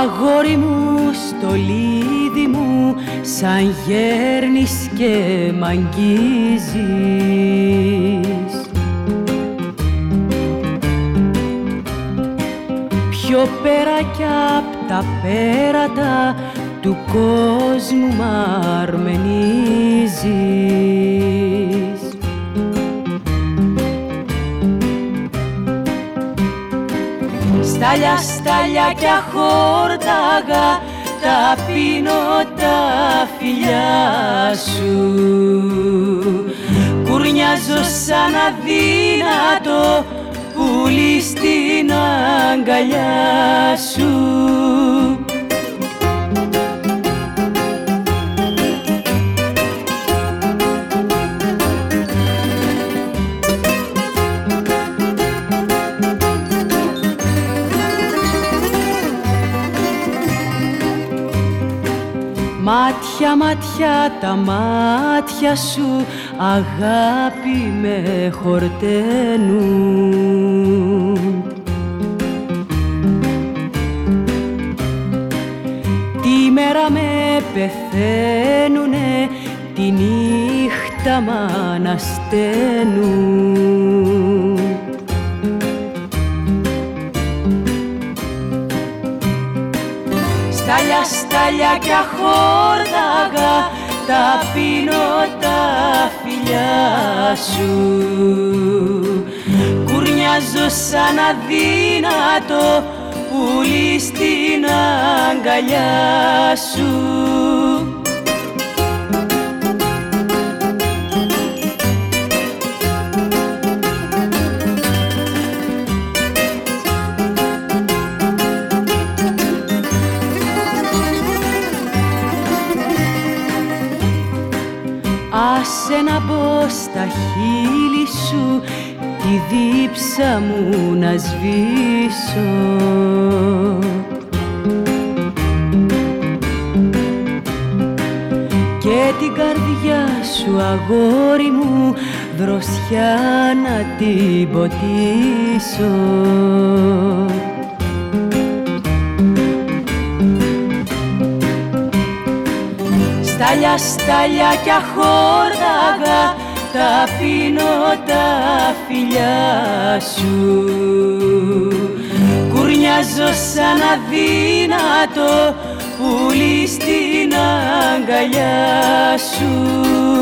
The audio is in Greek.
Αγόρι μου, στολίδι μου, σαν γέρνεις και μ' αγγίζεις. Πιο πέρα κι απ' τα πέρατα του κόσμου μ' αρμενίζεις. Στάλια, στάλια κι αχόρταγα, τα πίνω τα φιλιά σου. Κουρνιάζω σαν αδύνατο πουλί στην αγκαλιά σου. Μάτια, μάτια, τα μάτια σου αγάπη με χορταίνουν. Τη μέρα με πεθαίνουνε, τη νύχτα μ' ανασταίνουν. Στάλια, στάλια κι αχόρταγα, τα πίνω τα φιλιά σου. Κουρνιάζω σαν αδύνατο πουλί στην αγκαλιά σου. Άσε να μπω στα χείλη σου, τη δίψα μου να σβήσω. Και την καρδιά σου, αγόρι μου, δροσιά να την ποτίσω. Στάλια, στάλια κι αχόρταγα, τα πίνω τα φιλιά σου. Κουρνιάζω σαν αδύνατο πουλί στην αγκαλιά σου.